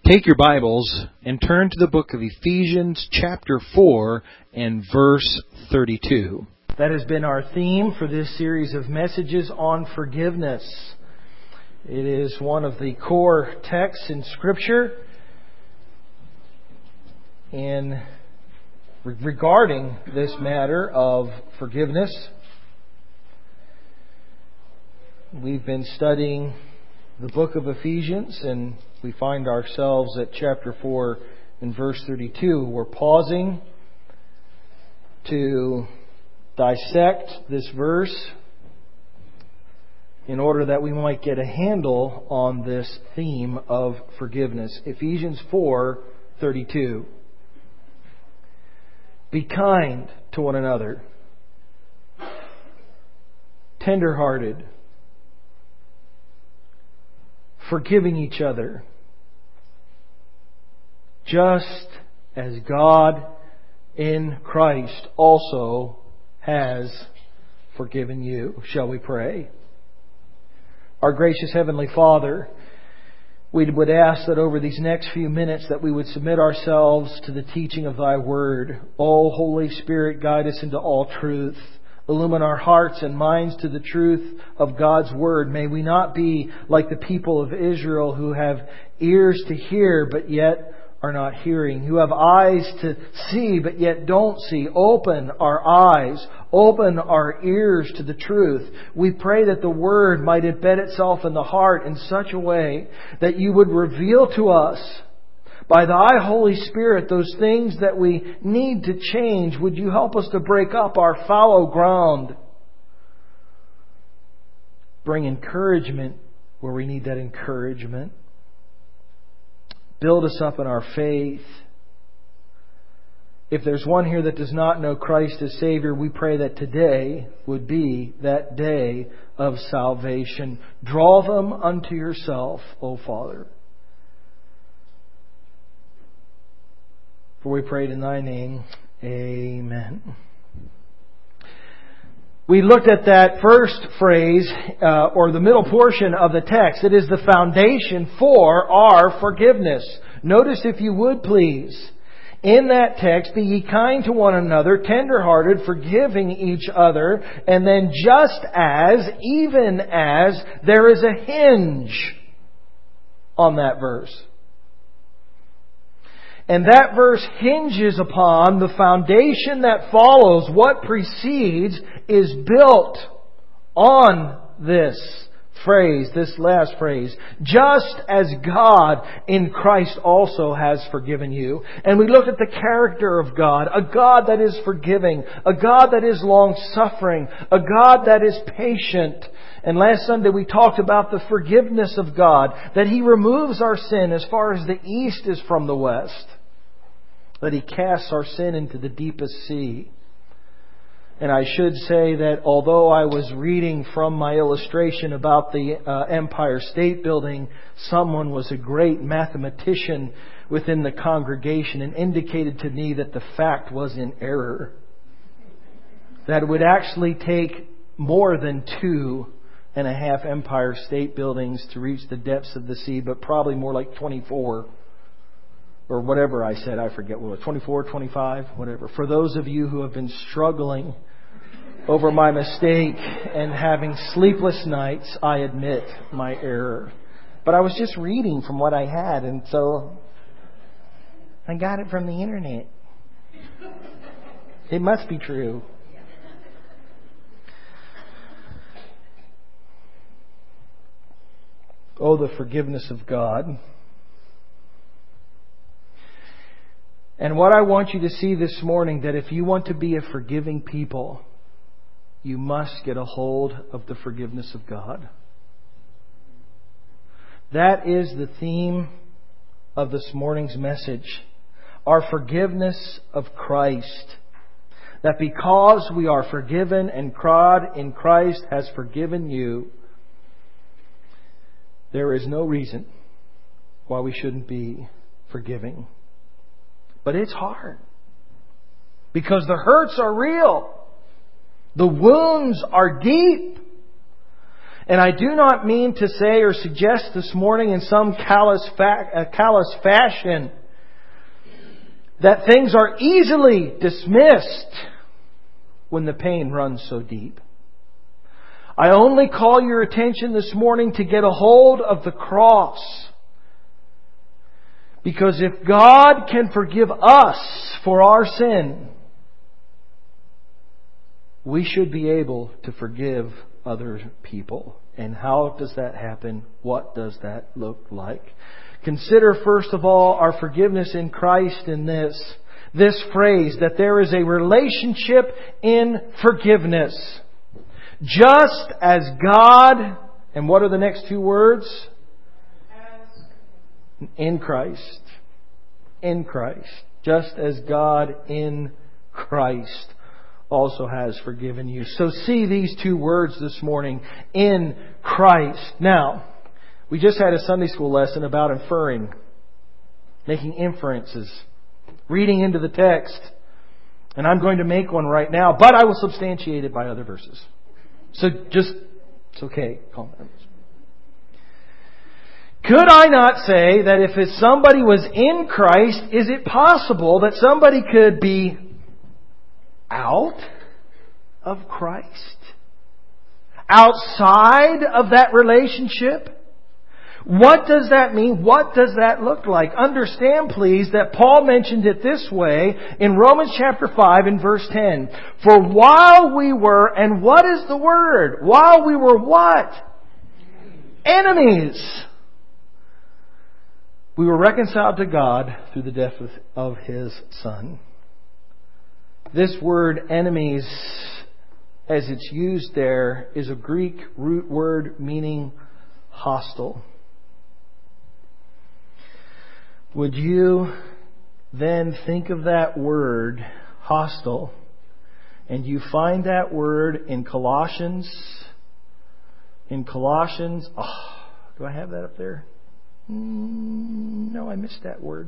Take your Bibles and turn to the book of Ephesians chapter 4 and verse 32. That has been our theme for this series of messages on forgiveness. It is one of the core texts in Scripture. And regarding this matter of forgiveness, we've been studying the book of Ephesians, and we find ourselves at chapter 4 and verse 32. We're pausing to dissect this verse in order that we might get a handle on this theme of forgiveness. Ephesians 4:32. Be kind to one another, tender-hearted, forgiving each other, just as God in Christ also has forgiven you. Shall we pray? Our gracious Heavenly Father, we would ask that over these next few minutes that we would submit ourselves to the teaching of Thy Word. O Holy Spirit, guide us into all truth. Illumine our hearts and minds to the truth of God's Word. May we not be like the people of Israel who have ears to hear but yet are not hearing, who have eyes to see but yet don't see. Open our eyes, open our ears to the truth. We pray that the Word might embed itself in the heart in such a way that You would reveal to us by Thy Holy Spirit those things that we need to change. Would You help us to break up our fallow ground? Bring encouragement where we need that encouragement. Build us up in our faith. If there's one here that does not know Christ as Savior, we pray that today would be that day of salvation. Draw them unto Yourself, O Father. For we prayed in Thy name. Amen. We looked at that first phrase, or the middle portion of the text. It is the foundation for our forgiveness. Notice, if you would please, in that text, be ye kind to one another, tender-hearted, forgiving each other, and then just as, even as, there is a hinge on that verse. And that verse hinges upon the foundation that follows. What precedes is built on this phrase, this last phrase. Just as God in Christ also has forgiven you. And we looked at the character of God. A God that is forgiving. A God that is long-suffering. A God that is patient. And last Sunday we talked about the forgiveness of God. That He removes our sin as far as the east is from the west. That He casts our sin into the deepest sea. And I should say that although I was reading from my illustration about the Empire State Building, someone was a great mathematician within the congregation and indicated to me that the fact was in error. That it would actually take more than 2.5 Empire State Buildings to reach the depths of the sea, but probably more like 24. Or whatever I said, I forget what it was, 24, 25, whatever. For those of you who have been struggling over my mistake and having sleepless nights, I admit my error. But I was just reading from what I had, and so I got it from the internet. It must be true. Oh, the forgiveness of God. And what I want you to see this morning, that if you want to be a forgiving people, you must get a hold of the forgiveness of God. That is the theme of this morning's message. Our forgiveness of Christ. That because we are forgiven and God in Christ has forgiven you, there is no reason why we shouldn't be forgiving. But it's hard. Because the hurts are real. The wounds are deep. And I do not mean to say or suggest this morning in some callous fashion that things are easily dismissed when the pain runs so deep. I only call your attention this morning to get a hold of the cross. Because if God can forgive us for our sin, we should be able to forgive other people. And how does that happen? What does that look like? Consider first of all our forgiveness in Christ in this phrase, that there is a relationship in forgiveness. Just as God, and what are the next two words? In Christ. In Christ. Just as God in Christ also has forgiven you. So see these two words this morning. In Christ. Now, we just had a Sunday school lesson about inferring. Making inferences. Reading into the text. And I'm going to make one right now, but I will substantiate it by other verses. So it's okay. Calm down. Could I not say that if somebody was in Christ, is it possible that somebody could be out of Christ? Outside of that relationship? What does that mean? What does that look like? Understand, please, that Paul mentioned it this way in Romans chapter 5 and verse 10. For while we were, and what is the word? While we were what? Enemies. We were reconciled to God through the death of His Son. This word enemies, as it's used there, is a Greek root word meaning hostile. Would you then think of that word, hostile, and you find that word in Colossians? Do I have that up there? No, I missed that word.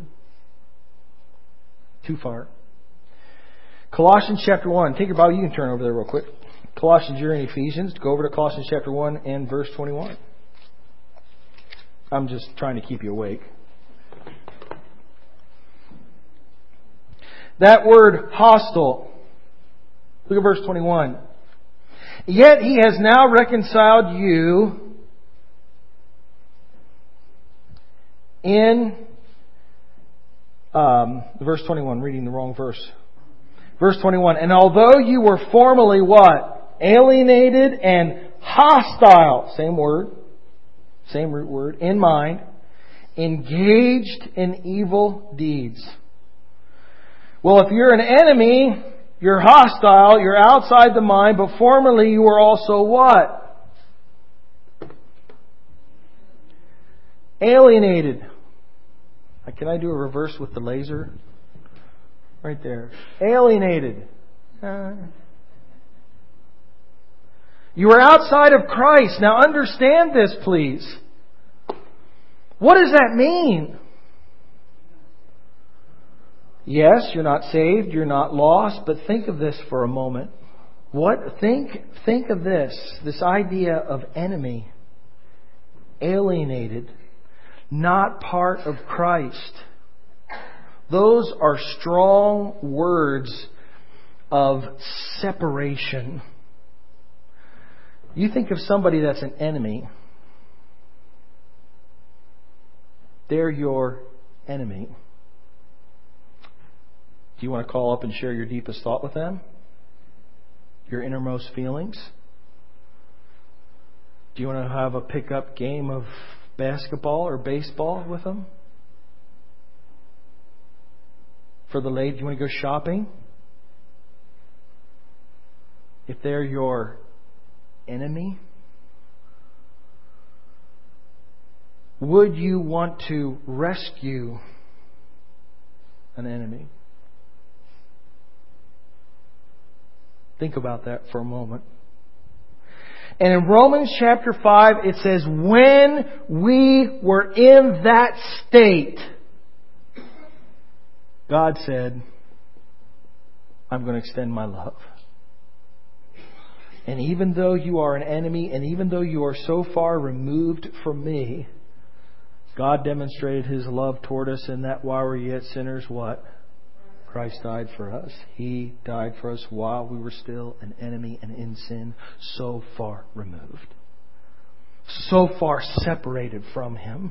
Too far. Colossians chapter 1. Take your Bible, you can turn over there real quick. Colossians, you're in Ephesians. Go over to Colossians chapter 1 and verse 21. I'm just trying to keep you awake. That word hostile. Look at verse 21. Yet He has now reconciled you in verse 21, reading the wrong verse. Verse 21, and although you were formerly what? Alienated and hostile, same word, same root word, in mind, engaged in evil deeds. Well, if you're an enemy, you're hostile, you're outside the mind, but formerly you were also what? Alienated. Can I do a reverse with the laser? Right there. Alienated. You are outside of Christ. Now understand this, please. What does that mean? Yes, you're not saved, you're not lost, but think of this for a moment. Think of this idea of enemy, alienated, not part of Christ. Those are strong words of separation. You think of somebody that's an enemy. They're your enemy. Do you want to call up and share your deepest thought with them? Your innermost feelings? Do you want to have a pickup game of basketball or baseball with them? For the lady, do you want to go shopping? If they're your enemy, would you want to rescue an enemy? Think about that for a moment. And in Romans chapter 5, it says, when we were in that state, God said, I'm going to extend my love. And even though you are an enemy, and even though you are so far removed from me, God demonstrated His love toward us in that while we were yet sinners, what? Christ died for us. He died for us while we were still an enemy and in sin, so far removed. So far separated from Him.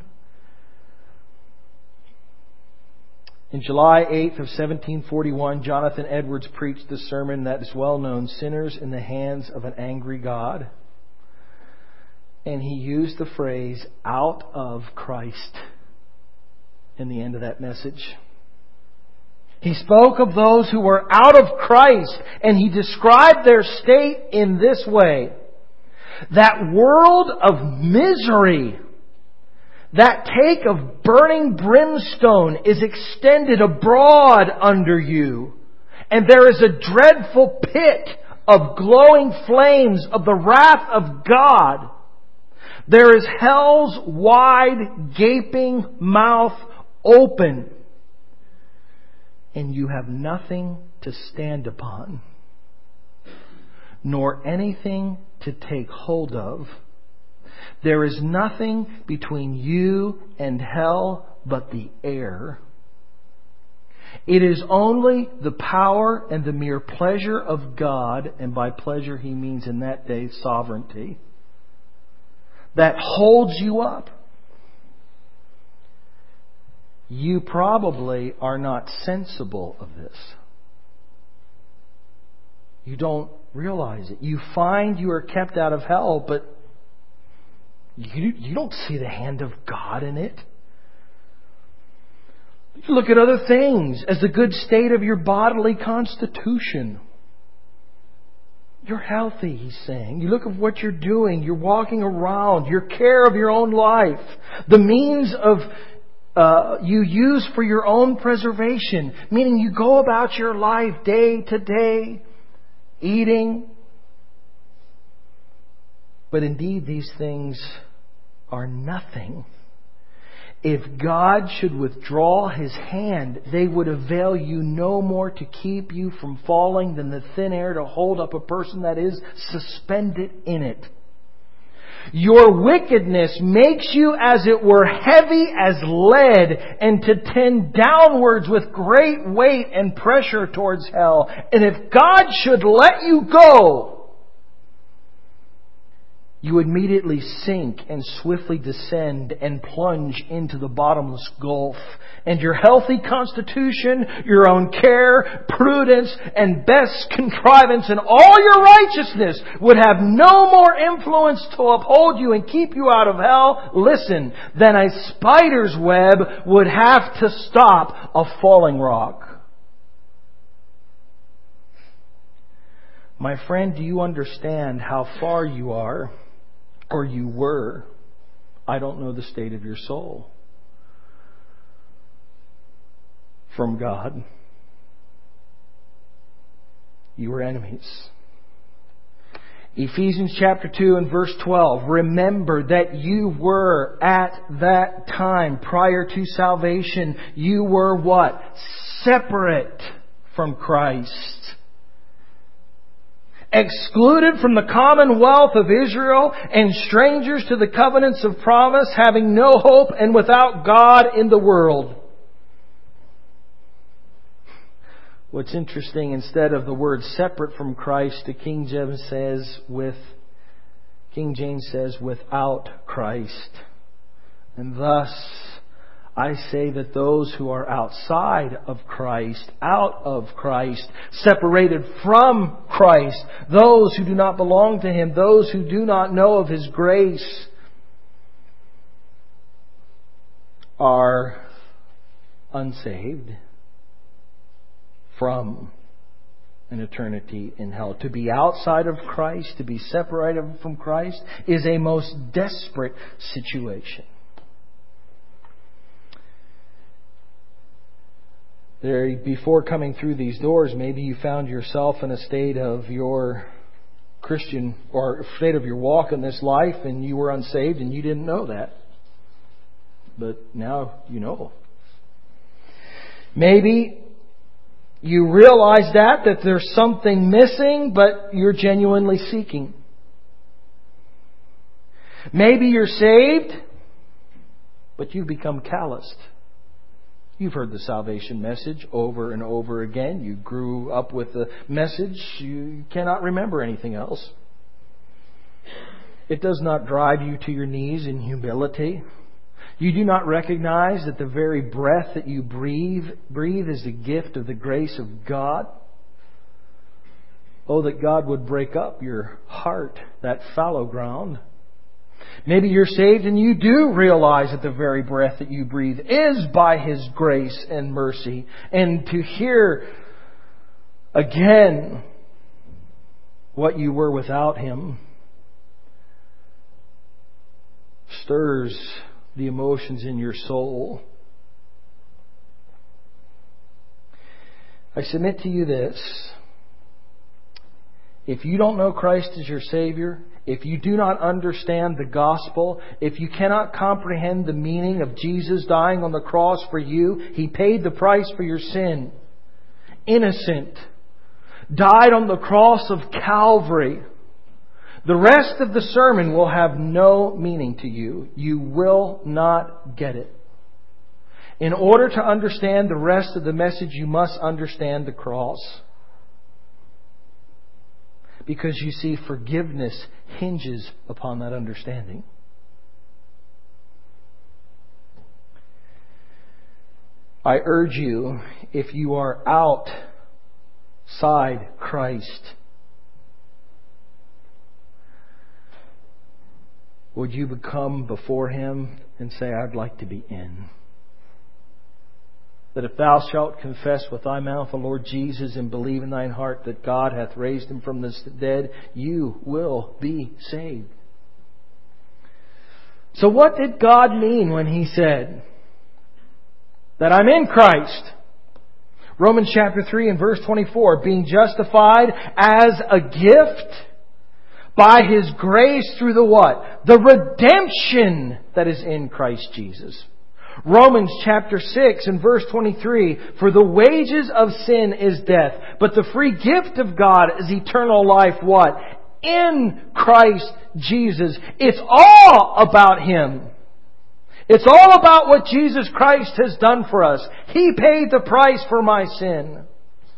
In July 8th of 1741, Jonathan Edwards preached the sermon that is well known, Sinners in the Hands of an Angry God. And he used the phrase, out of Christ, in the end of that message. He spoke of those who were out of Christ, and he described their state in this way. That world of misery, that take of burning brimstone is extended abroad under you, and there is a dreadful pit of glowing flames of the wrath of God. There is hell's wide, gaping mouth open, and you have nothing to stand upon, nor anything to take hold of. There is nothing between you and hell but the air. It is only the power and the mere pleasure of God, and by pleasure He means in that day sovereignty, that holds you up. You probably are not sensible of this. You don't realize it. You find you are kept out of hell, but you don't see the hand of God in it. You look at other things as the good state of your bodily constitution. You're healthy, he's saying. You look at what you're doing. You're walking around. Your care of your own life. The means of you use for your own preservation. Meaning you go about your life day to day, eating. But indeed these things are nothing. If God should withdraw His hand, they would avail you no more to keep you from falling than the thin air to hold up a person that is suspended in it. Your wickedness makes you as it were heavy as lead, and to tend downwards with great weight and pressure towards hell. And if God should let you go, you immediately sink and swiftly descend and plunge into the bottomless gulf. And your healthy constitution, your own care, prudence, and best contrivance, and all your righteousness would have no more influence to uphold you and keep you out of hell, listen, than a spider's web would have to stop a falling rock. My friend, do you understand how far you are? Or you were, I don't know the state of your soul, from God? You were enemies. Ephesians chapter 2 and verse 12. Remember that you were at that time, prior to salvation, you were what? Separate from Christ. Excluded from the commonwealth of Israel, and strangers to the covenants of promise, having no hope and without God in the world. What's interesting, instead of the word separate from Christ, the King James says without Christ. And thus, I say that those who are outside of Christ, separated from Christ, those who do not belong to Him, those who do not know of His grace, are unsaved from an eternity in hell. To be outside of Christ, to be separated from Christ, is a most desperate situation. Before coming through these doors, maybe you found yourself in a state of your Christian, or state of your walk in this life, and you were unsaved and you didn't know that. But now you know. Maybe You realize that there's something missing, but you're genuinely seeking. Maybe you're saved, but you've become calloused. You've heard the salvation message over and over again. You grew up with the message. You cannot remember anything else. It does not drive you to your knees in humility. You do not recognize that the very breath that you breathe is a gift of the grace of God. Oh, that God would break up your heart, that fallow ground. Maybe you're saved and you do realize that the very breath that you breathe is by His grace and mercy. And to hear again what you were without Him stirs the emotions in your soul. I submit to you this. If you don't know Christ as your Savior, if you do not understand the gospel, if you cannot comprehend the meaning of Jesus dying on the cross for you, He paid the price for your sin. Innocent. Died on the cross of Calvary. The rest of the sermon will have no meaning to you. You will not get it. In order to understand the rest of the message, you must understand the cross. Because you see, forgiveness hinges upon that understanding. I urge you, if you are outside Christ, would you come before Him and say, I'd like to be in? That if thou shalt confess with thy mouth the Lord Jesus and believe in thine heart that God hath raised Him from the dead, you will be saved. So what did God mean when He said that I'm in Christ? Romans chapter 3 and verse 24, being justified as a gift by His grace through the what? The redemption that is in Christ Jesus. Romans chapter 6 and verse 23, for the wages of sin is death, but the free gift of God is eternal life, what? In Christ Jesus. It's all about Him. It's all about what Jesus Christ has done for us. He paid the price for my sin.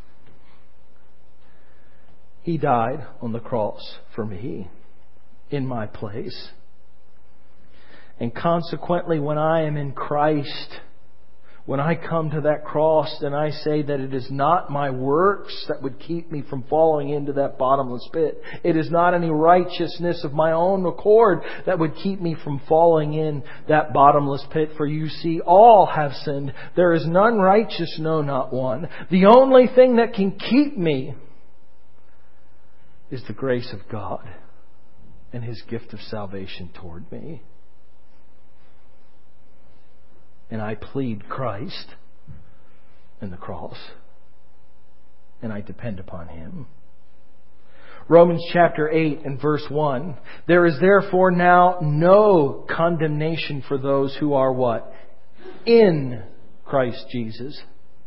He died on the cross for me, in my place. And consequently, when I am in Christ, when I come to that cross and I say that it is not my works that would keep me from falling into that bottomless pit. It is not any righteousness of my own accord that would keep me from falling in that bottomless pit. For you see, all have sinned. There is none righteous, no, not one. The only thing that can keep me is the grace of God and His gift of salvation toward me. And I plead Christ and the cross. And I depend upon Him. Romans chapter 8 and verse 1. There is therefore now no condemnation for those who are what? In Christ Jesus.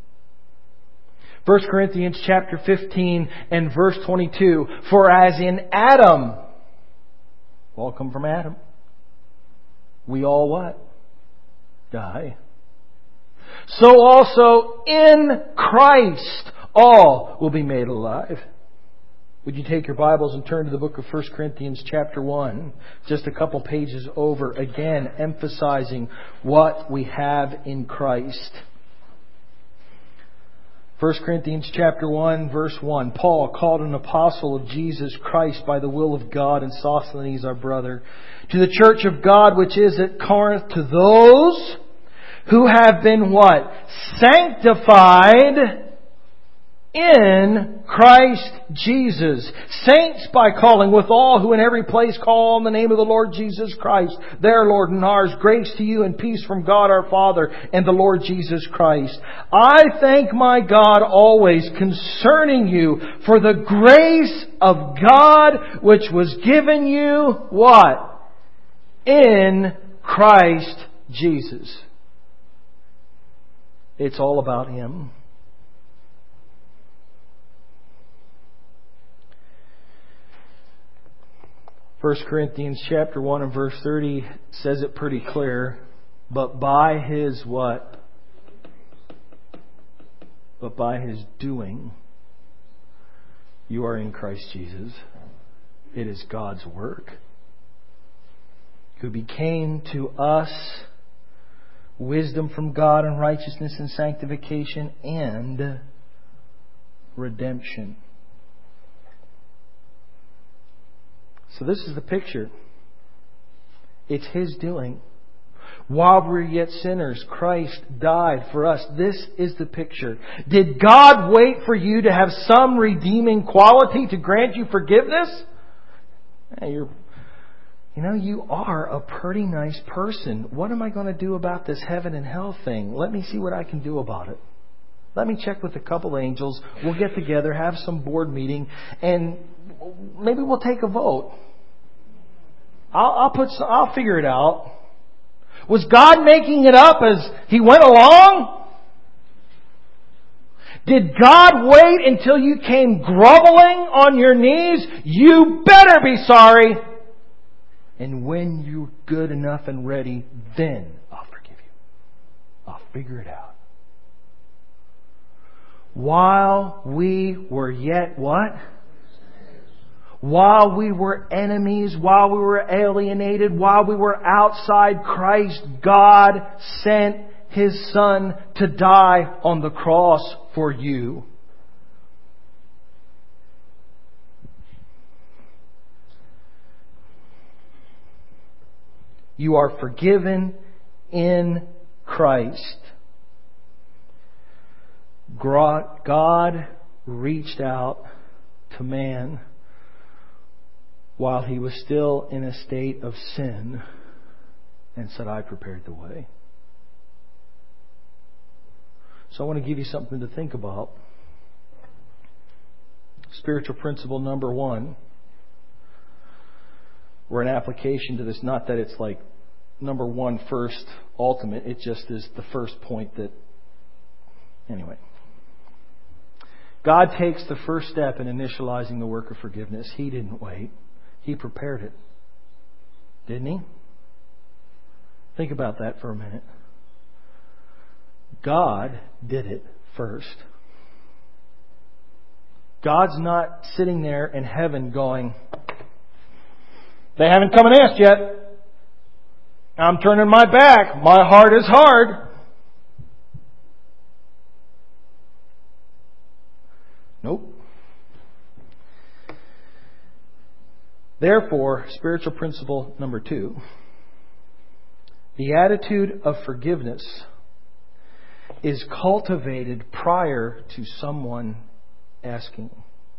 1 Corinthians chapter 15 and verse 22. For as in Adam, we all come from Adam. We all what? Die. So also in Christ all will be made alive. Would you take your Bibles and turn to the book of 1 Corinthians chapter 1, just a couple pages over, again emphasizing what we have in Christ. 1 Corinthians chapter 1 verse 1. Paul, called an apostle of Jesus Christ by the will of God, and Sosthenes our brother, to the church of God which is at Corinth, to those who have been what? Sanctified in Christ Jesus. Saints by calling, with all who in every place call on the name of the Lord Jesus Christ, their Lord and ours. Grace to you and peace from God our Father and the Lord Jesus Christ. I thank my God always concerning you for the grace of God which was given you, what? In Christ Jesus. It's all about Him. 1 Corinthians chapter 1 and verse 30 says it pretty clear. But by His what? But by His doing, you are in Christ Jesus. It is God's work, who became to us wisdom from God and righteousness and sanctification and redemption. So this is the picture. It's His doing. While we were yet sinners, Christ died for us. This is the picture. Did God wait for you to have some redeeming quality to grant you forgiveness? You are a pretty nice person. What am I going to do about this heaven and hell thing? Let me see what I can do about it. Let me check with a couple angels. We'll get together, have some board meeting, and maybe we'll take a vote. I'll figure it out. Was God making it up as He went along? Did God wait until you came groveling on your knees? You better be sorry. And when you're good enough and ready, then I'll forgive you. I'll figure it out. While we were yet what? While we were enemies, while we were alienated, while we were outside Christ, God sent His Son to die on the cross for you. You are forgiven in Christ. God reached out to man while he was still in a state of sin and said, I prepared the way. So I want to give you something to think about. Spiritual principle number 1. Or an application to this, not that it's like number 1 first, ultimate. It just is the first point that... Anyway. God takes the first step in initializing the work of forgiveness. He didn't wait. He prepared it. Didn't He? Think about that for a minute. God did it first. God's not sitting there in heaven going, they haven't come and asked yet. I'm turning my back. My heart is hard. Nope. Therefore, spiritual principle number 2, the attitude of forgiveness is cultivated prior to someone asking.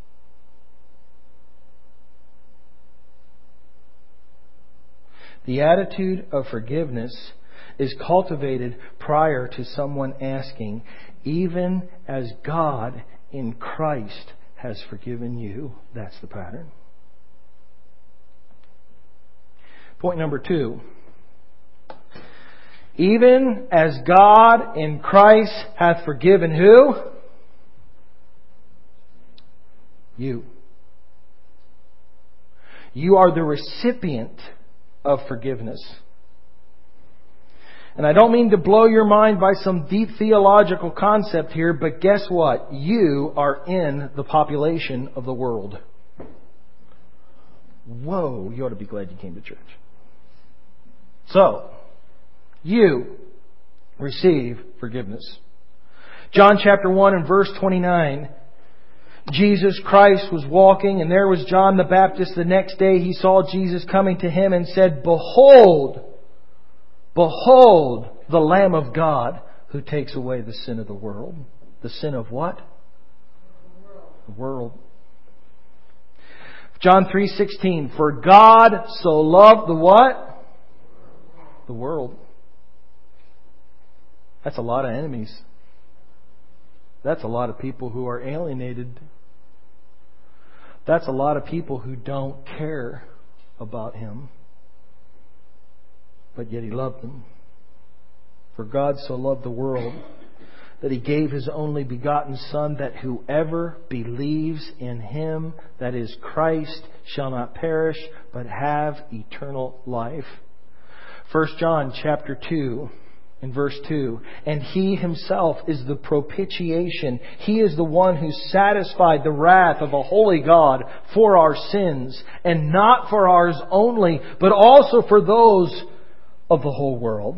The attitude of forgiveness is cultivated prior to someone asking, even as God in Christ has forgiven you. That's the pattern. Point number 2. Even as God in Christ hath forgiven who? You. You are the recipient of forgiveness. And I don't mean to blow your mind by some deep theological concept here, but guess what? You are in the population of the world. Whoa, you ought to be glad you came to church. So, you receive forgiveness. John chapter 1 and verse 29. Jesus Christ was walking, and there was John the Baptist. The next day he saw Jesus coming to him and said, Behold, behold, the Lamb of God who takes away the sin of the world. The sin of what? The world. John 3:16. For God so loved the what? The world. That's a lot of enemies. That's a lot of people who are alienated. That's a lot of people who don't care about Him. But yet He loved them. For God so loved the world that He gave His only begotten Son, that whoever believes in Him, that is Christ, shall not perish, but have eternal life. 1 John chapter 2 and verse 2. And He Himself is the propitiation. He is the one who satisfied the wrath of a holy God for our sins, and not for ours only, but also for those of the whole world.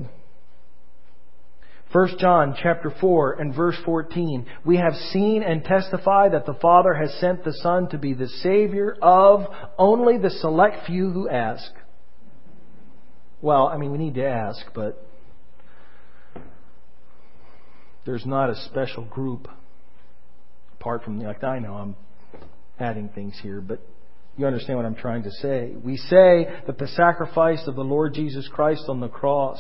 1 John chapter 4 and verse 14. We have seen and testify that the Father has sent the Son to be the Savior of only the select few who ask. Well, we need to ask, but there's not a special group apart from, I know I'm adding things here, but you understand what I'm trying to say. We say that the sacrifice of the Lord Jesus Christ on the cross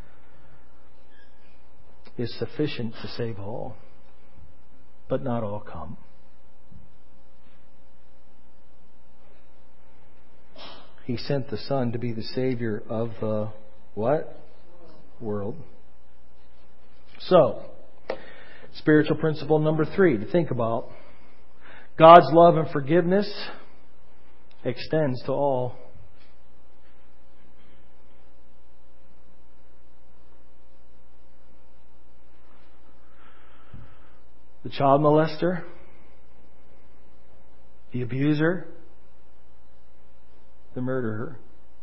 is sufficient to save all, but not all come. He sent the Son to be the Savior of the what? World. So, spiritual principle number 3 to think about. God's love and forgiveness extends to all. The child molester, the abuser, the murderer.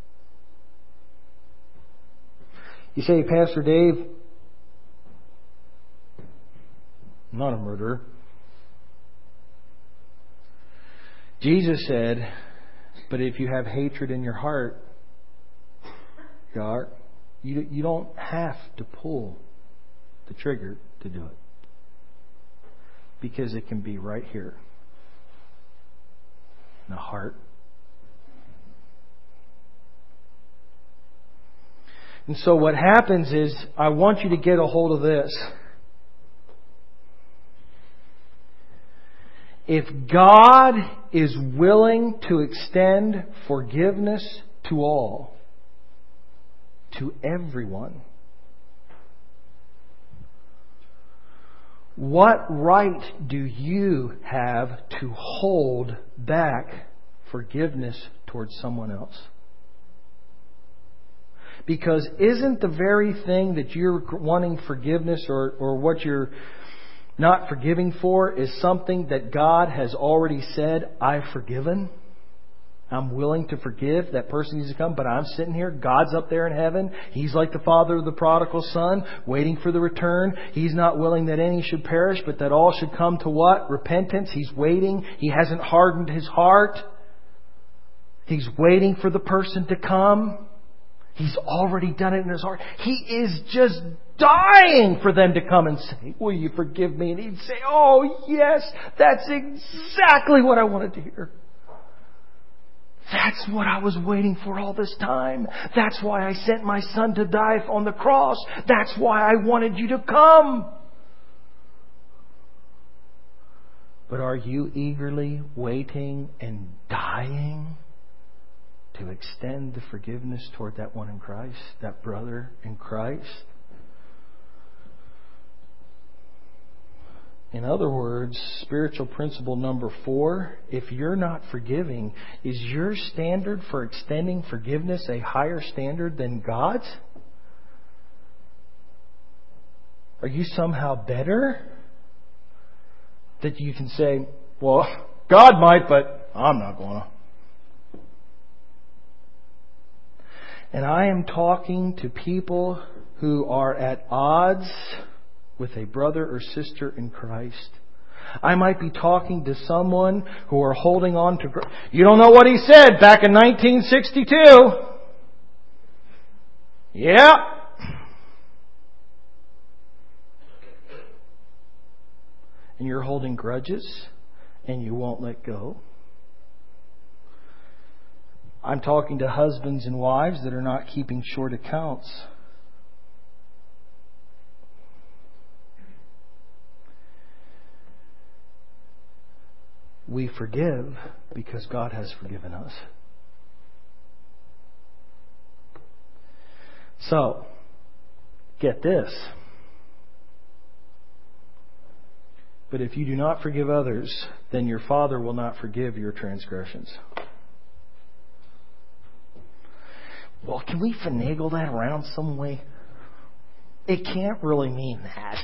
You say, Pastor Dave, I'm not a murderer. Jesus said, but if you have hatred in your heart, you don't have to pull the trigger to do it. Because it can be right here in the heart. And so what happens is, I want you to get a hold of this. If God is willing to extend forgiveness to all, to everyone, what right do you have to hold back forgiveness towards someone else? Because isn't the very thing that you're wanting forgiveness or what you're not forgiving for is something that God has already said, I've forgiven? I'm willing to forgive. That person needs to come, but I'm sitting here. God's up there in heaven. He's like the father of the prodigal son, waiting for the return. He's not willing that any should perish, but that all should come to what? Repentance. He's waiting. He hasn't hardened His heart. He's waiting for the person to come. He's already done it in His heart. He is just dying for them to come and say, will you forgive me? And He'd say, oh yes, that's exactly what I wanted to hear. That's what I was waiting for all this time. That's why I sent my Son to die on the cross. That's why I wanted you to come. But are you eagerly waiting and dying to extend the forgiveness toward that one in Christ, that brother in Christ? In other words, spiritual principle number 4, if you're not forgiving, is your standard for extending forgiveness a higher standard than God's? Are you somehow better? That you can say, well, God might, but I'm not going to. And I am talking to people who are at odds with a brother or sister in Christ. I might be talking to someone who are holding on to... You don't know what he said back in 1962. Yeah. And you're holding grudges and you won't let go. I'm talking to husbands and wives that are not keeping short accounts. We forgive because God has forgiven us. So, get this. But if you do not forgive others, then your Father will not forgive your transgressions. Well, can we finagle that around some way? It can't really mean that.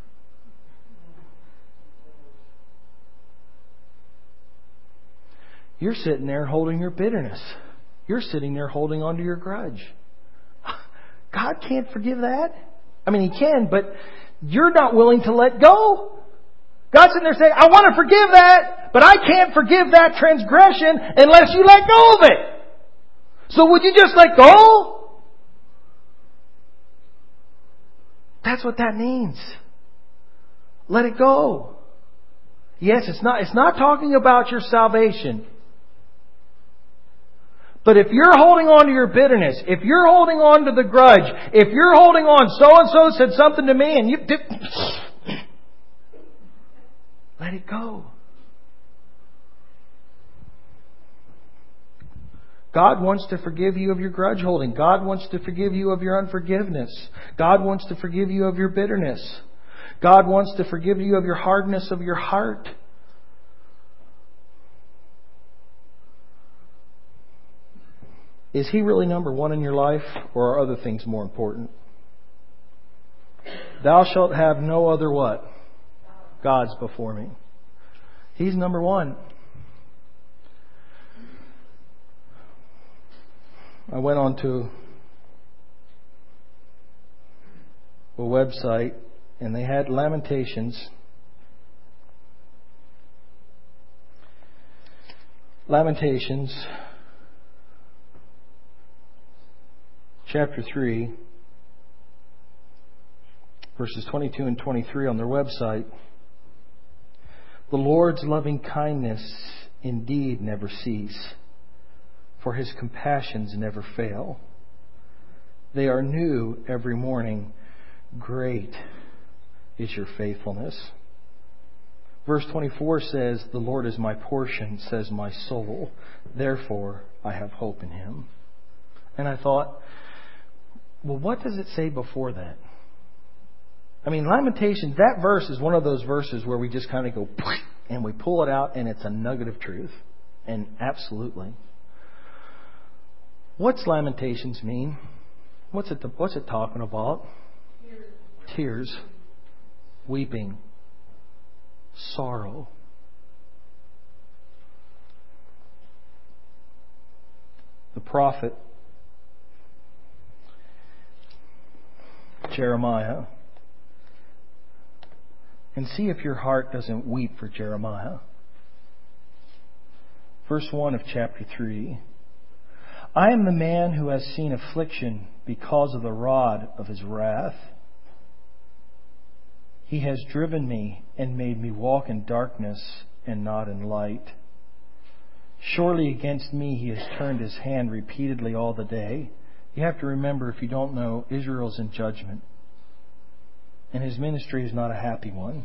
You're sitting there holding your bitterness. You're sitting there holding on to your grudge. God can't forgive that. I mean, He can, but you're not willing to let go. God's sitting there saying, I want to forgive that, but I can't forgive that transgression unless you let go of it. So would you just let go? That's what that means. Let it go. Yes, it's not talking about your salvation. But if you're holding on to your bitterness, if you're holding on to the grudge, if you're holding on, so-and-so said something to me and you did, let it go. God wants to forgive you of your grudge holding. God wants to forgive you of your unforgiveness. God wants to forgive you of your bitterness. God wants to forgive you of your hardness of your heart. Is He really number one in your life, or are other things more important? Thou shalt have no other what? Gods before me. He's number one. I went on to a website and they had Lamentations. Lamentations, chapter 3, verses 22 and 23 on their website. The Lord's loving kindness indeed never cease, for His compassions never fail. They are new every morning. Great is your faithfulness. Verse 24 says, the Lord is my portion, says my soul. Therefore, I have hope in Him. And I thought, well, what does it say before that? I mean, Lamentations, that verse is one of those verses where we just kind of go, and we pull it out, and it's a nugget of truth. And absolutely. What's Lamentations mean? What's it talking about? Tears. Weeping. Sorrow. The prophet Jeremiah. And see if your heart doesn't weep for Jeremiah. Verse 1 of chapter 3. I am the man who has seen affliction because of the rod of His wrath. He has driven me and made me walk in darkness and not in light. Surely against me He has turned His hand repeatedly all the day. You have to remember, if you don't know, Israel's in judgment. And his ministry is not a happy one.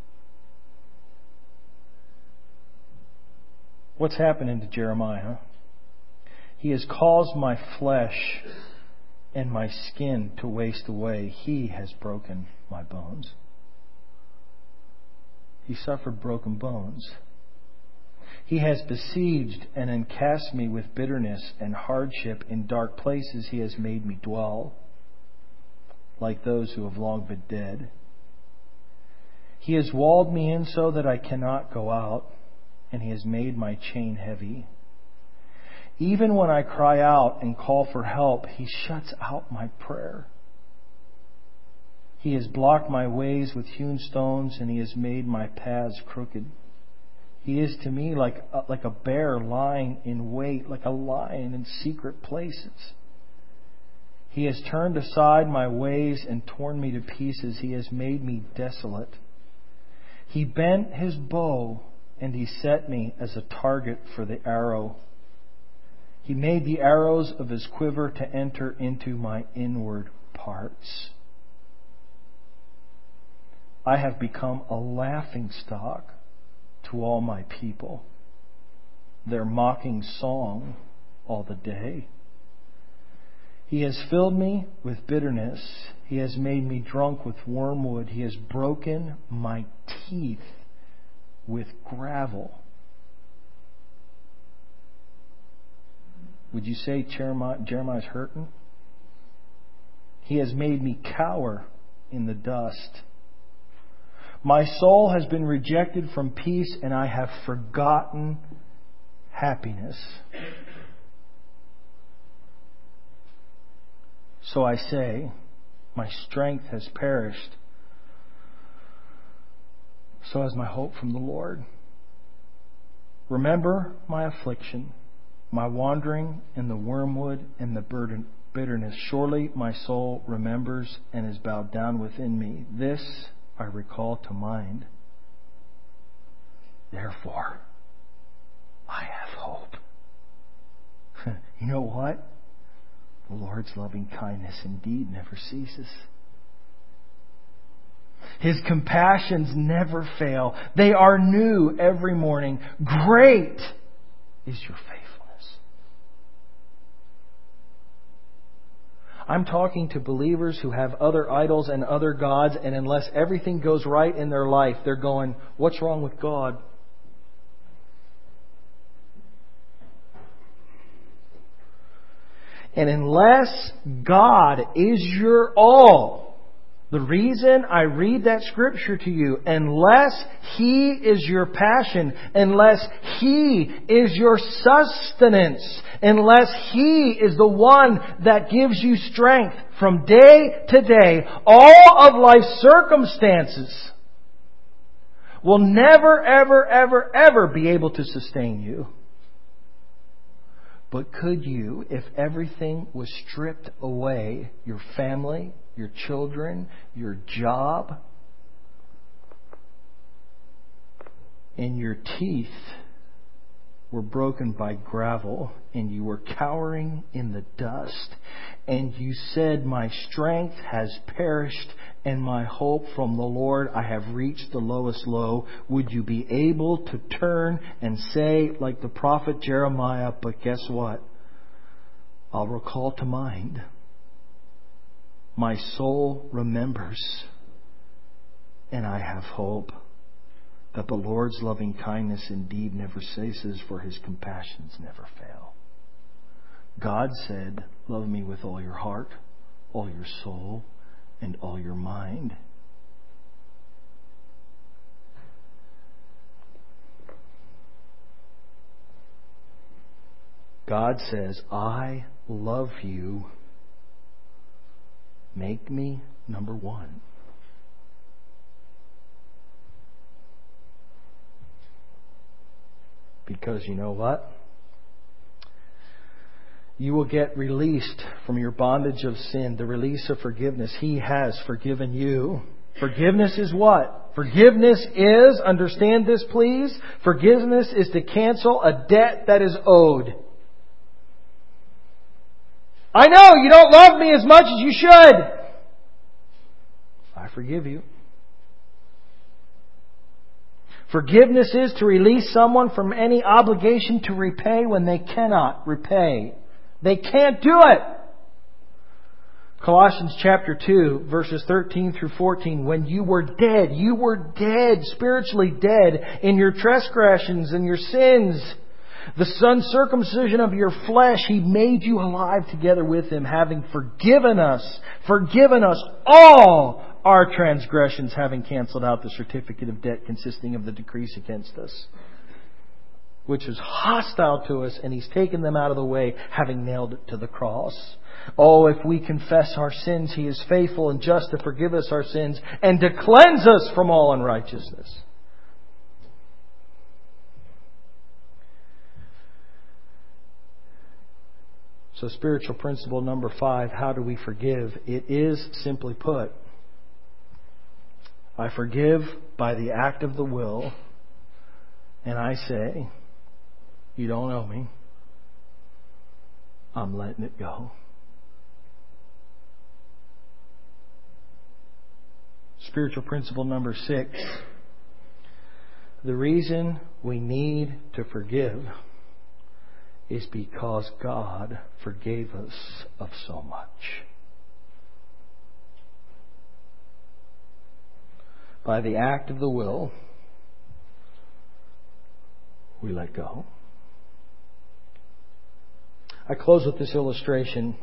What's happening to Jeremiah? He has caused my flesh and my skin to waste away. He has broken my bones. He suffered broken bones. He has besieged and encast me with bitterness and hardship. In dark places He has made me dwell, like those who have long been dead. He has walled me in so that I cannot go out, and He has made my chain heavy. Even when I cry out and call for help, He shuts out my prayer. He has blocked my ways with hewn stones, and He has made my paths crooked. He is to me like a bear lying in wait, like a lion in secret places. He has turned aside my ways and torn me to pieces. He has made me desolate. He bent His bow, and He set me as a target for the arrow. He made the arrows of His quiver to enter into my inward parts. I have become a laughingstock to all my people, their mocking song all the day. He has filled me with bitterness. He has made me drunk with wormwood. He has broken my teeth with gravel. Would you say Jeremiah's hurting? He has made me cower in the dust. My soul has been rejected from peace, and I have forgotten happiness. So I say, my strength has perished. So has my hope from the Lord. Remember my affliction, my wandering in the wormwood and the bitterness. Surely my soul remembers and is bowed down within me. This I recall to mind. Therefore, I have hope. You know what? The Lord's loving kindness indeed never ceases. His compassions never fail. They are new every morning. Great is your faithfulness. I'm talking to believers who have other idols and other gods, and unless everything goes right in their life, they're going, what's wrong with God? And unless God is your all, the reason I read that scripture to you, unless He is your passion, unless He is your sustenance, unless He is the one that gives you strength from day to day, all of life's circumstances will never, ever, ever, ever be able to sustain you. But could you, if everything was stripped away, your family, your children, your job, and your teeth were broken by gravel, and you were cowering in the dust, and you said, my strength has perished, and my hope from the Lord, I have reached the lowest low, would you be able to turn and say, like the prophet Jeremiah, but guess what? I'll recall to mind. My soul remembers, and I have hope that the Lord's loving kindness indeed never ceases, for His compassions never fail. God said, love me with all your heart, all your soul, and all your mind. God says, I love you. Make me number one. Because you know what? You will get released from your bondage of sin, the release of forgiveness. He has forgiven you. Forgiveness is what? Forgiveness is, understand this please, forgiveness is to cancel a debt that is owed. I know you don't love me as much as you should. I forgive you. Forgiveness is to release someone from any obligation to repay when they cannot repay. They can't do it. Colossians chapter 2, verses 13 through 14. When you were dead, spiritually dead in your transgressions and your sins. The uncircumcision of your flesh, He made you alive together with Him, having forgiven us all our transgressions, having canceled out the certificate of debt consisting of the decrees against us, which is hostile to us, and He's taken them out of the way, having nailed it to the cross. Oh, if we confess our sins, He is faithful and just to forgive us our sins and to cleanse us from all unrighteousness. So spiritual principle number 5, how do we forgive? It is, simply put, I forgive by the act of the will, and I say, you don't owe me. I'm letting it go. Spiritual principle number 6, the reason we need to forgive is because God forgave us of so much. By the act of the will, we let go. I close with this illustration.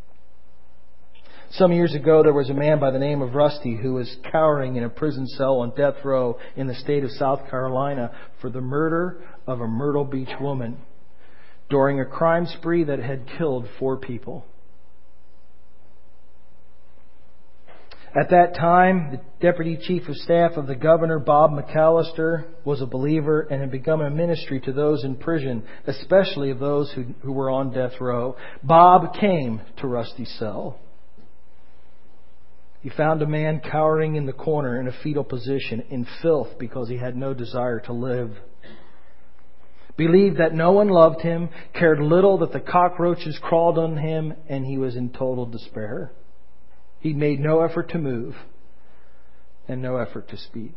Some years ago, there was a man by the name of Rusty who was cowering in a prison cell on death row in the state of South Carolina for the murder of a Myrtle Beach woman during a crime spree that had killed 4 people. At that time, the Deputy Chief of Staff of the Governor, Bob McAllister, was a believer and had begun a ministry to those in prison, especially of those who were on death row. Bob came to Rusty's cell. He found a man cowering in the corner in a fetal position, in filth, because he had no desire to live. Believed that no one loved him, cared little that the cockroaches crawled on him, and he was in total despair. He made no effort to move and no effort to speak.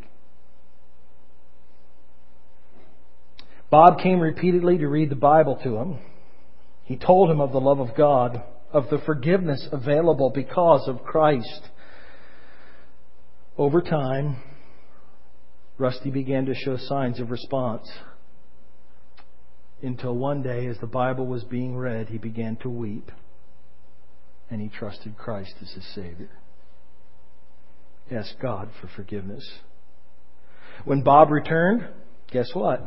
Bob came repeatedly to read the Bible to him. He told him of the love of God, of the forgiveness available because of Christ. Over time, Rusty began to show signs of response. Until one day, as the Bible was being read, he began to weep. And he trusted Christ as his Savior. He asked God for forgiveness. When Bob returned, guess what?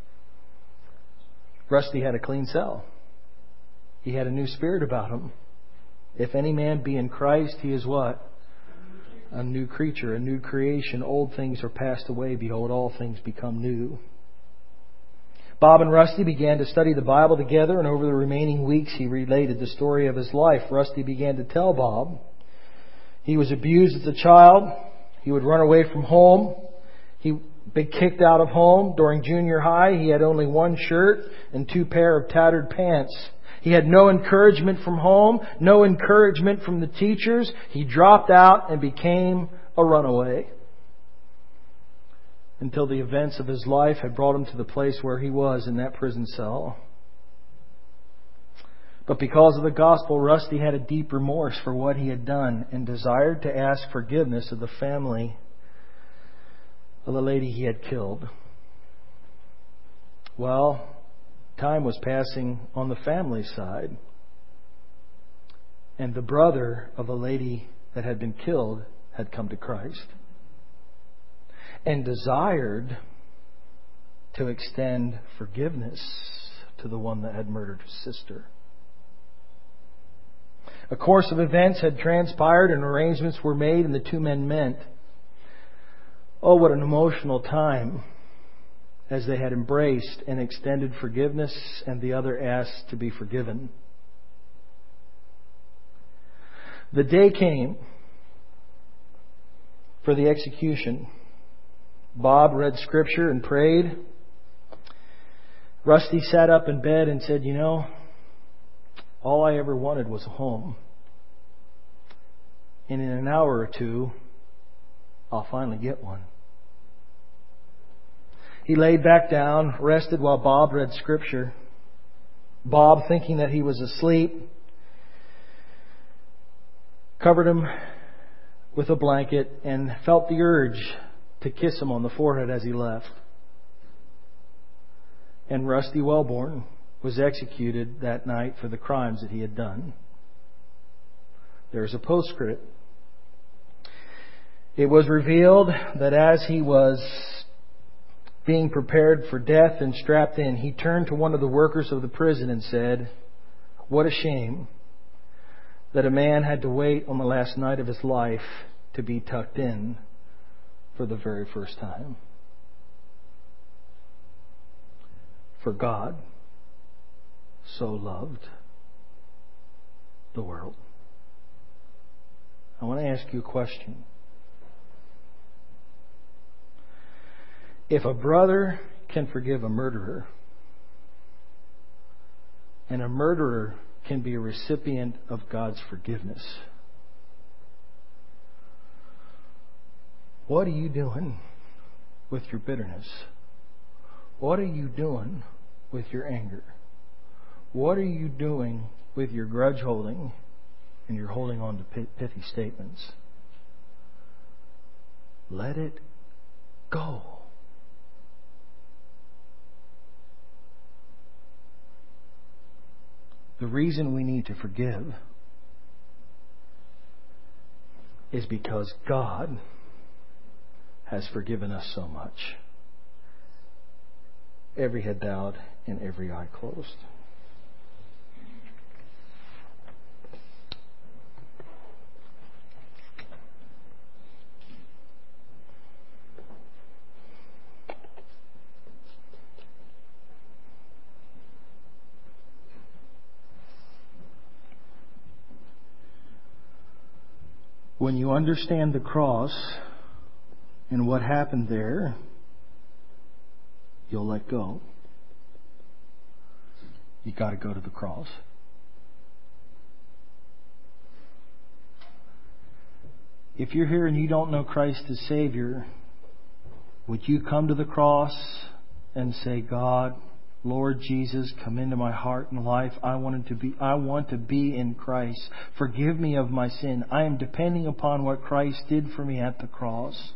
Rusty had a clean cell. He had a new spirit about him. If any man be in Christ, he is what? A new creature, a new creation. Old things are passed away. Behold, all things become new. Bob and Rusty began to study the Bible together, and over the remaining weeks he related the story of his life. Rusty began to tell Bob he was abused as a child. He would run away from home. He'd been kicked out of home. During junior high, he had only 1 shirt and 2 pair of tattered pants. He had no encouragement from home, no encouragement from the teachers. He dropped out and became a runaway. Until the events of his life had brought him to the place where he was in that prison cell. But because of the gospel, Rusty had a deep remorse for what he had done and desired to ask forgiveness of the family of the lady he had killed. Well, time was passing on the family side. And the brother of the lady that had been killed had come to Christ. And desired to extend forgiveness to the one that had murdered his sister. A course of events had transpired and arrangements were made, and the 2 men met. Oh, what an emotional time as they had embraced and extended forgiveness, and the other asked to be forgiven. The day came for the execution. Bob read Scripture and prayed. Rusty sat up in bed and said, all I ever wanted was a home. And in an hour or 2, I'll finally get one. He laid back down, rested while Bob read Scripture. Bob, thinking that he was asleep, covered him with a blanket and felt the urge to kiss him on the forehead as he left. And Rusty Wellborn was executed that night for the crimes that he had done. There's a postscript. It was revealed that as he was being prepared for death and strapped in, he turned to one of the workers of the prison and said, "What a shame that a man had to wait on the last night of his life to be tucked in for the very first time." For God so loved the world. I want to ask you a question. If a brother can forgive a murderer, and a murderer can be a recipient of God's forgiveness, what are you doing with your bitterness? What are you doing with your anger? What are you doing with your grudge holding and your holding on to pithy statements? Let it go. The reason we need to forgive is because God has forgiven us so much. Every head bowed and every eye closed. When you understand the cross and what happened there, you'll let go. You got to go to the cross. If you're here and you don't know Christ as Savior, would you come to the cross and say, God, Lord Jesus, come into my heart and life. I want to be in Christ. Forgive me of my sin. I am depending upon what Christ did for me at the cross.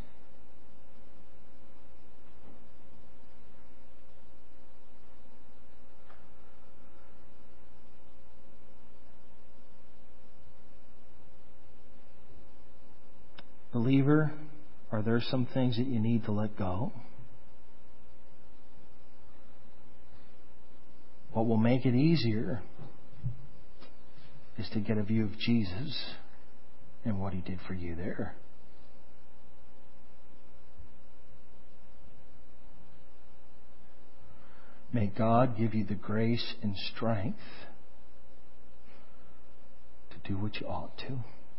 Believer, are there some things that you need to let go? What will make it easier is to get a view of Jesus and what He did for you there. May God give you the grace and strength to do what you ought to.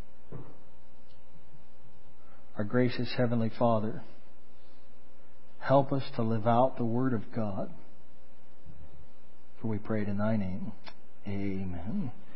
Our gracious Heavenly Father, help us to live out the Word of God. For we pray it in Thy name. Amen.